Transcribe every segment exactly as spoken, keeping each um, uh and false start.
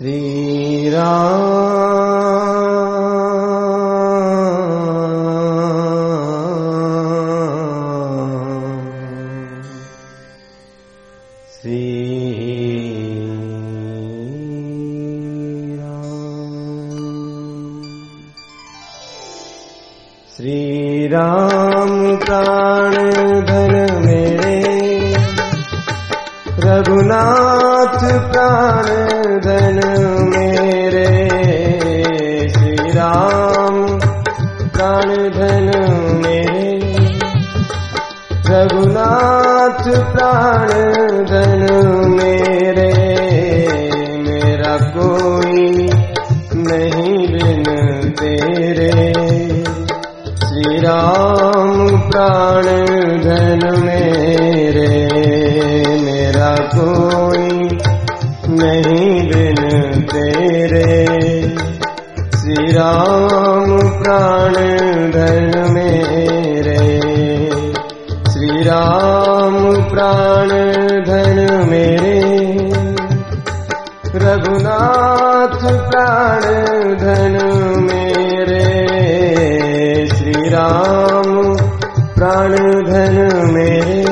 श्री राम श्री श्री राम प्राण धन मेरे, रघुनाथ प्राण धन मेरे। श्री राम प्राण धन मेरे, रघुनाथ प्राण धन मेरे। मेरा कोई नहीं बिन तेरे, श्री राम प्राण धन मेरे। मेरा कोई नहीं बिन तेरे, श्री राम प्राण धन मेरे। श्री राम प्राण धन मेरे, रघुनाथ प्राण धन मेरे। श्री राम प्राण धन मेरे,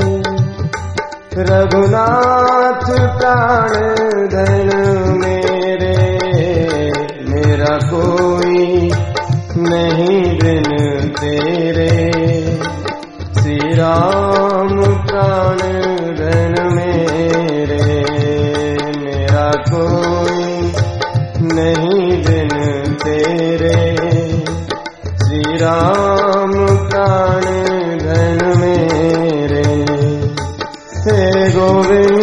रघुनाथ प्राण धन मेरे। मेरा कोई नहीं बिन तेरे, श्री राम प्राण धन मेरे। मेरा कोई नहीं बिन तेरे, श्री राम प्राण धन मेरे। हे गोविंद